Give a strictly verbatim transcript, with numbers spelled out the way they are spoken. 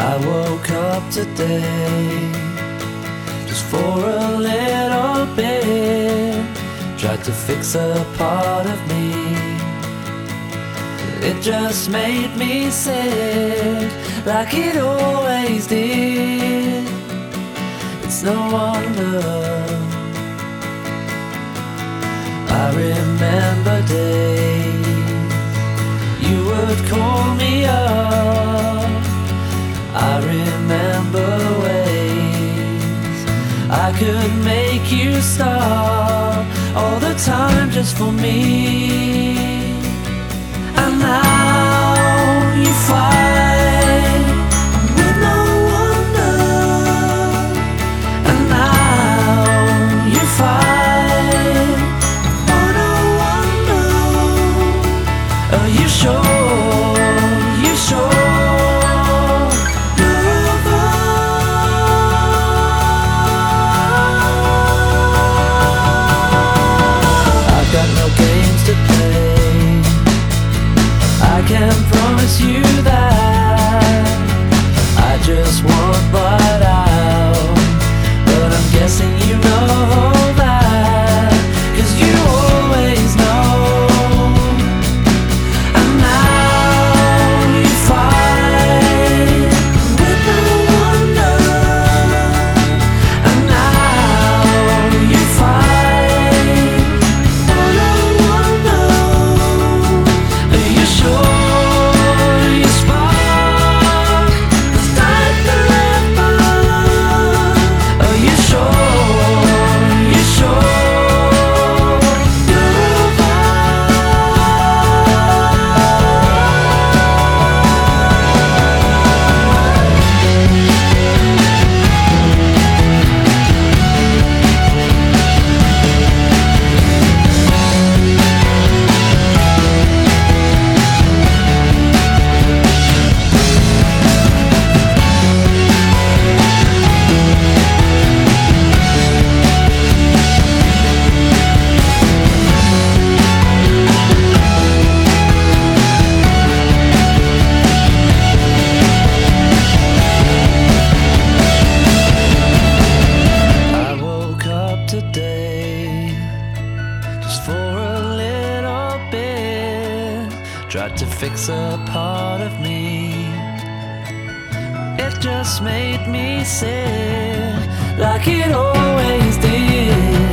I woke up today just for a little bit, tried to fix a part of me. It just made me sick, like it always did. It's no wonder. I remember days you would call me up. I remember ways I could make you stop all the time just for me. And now you fight with no wonder. And now you fight for no wonder. Are you sure? You sure? I can't promise you that. I just want blood out, but I'm guessing you know that, 'cause you always know. And now you fight with no wonder. And now you fight for no wonder. Are you sure? Tried to fix a part of me. It just made me sick, like it always did.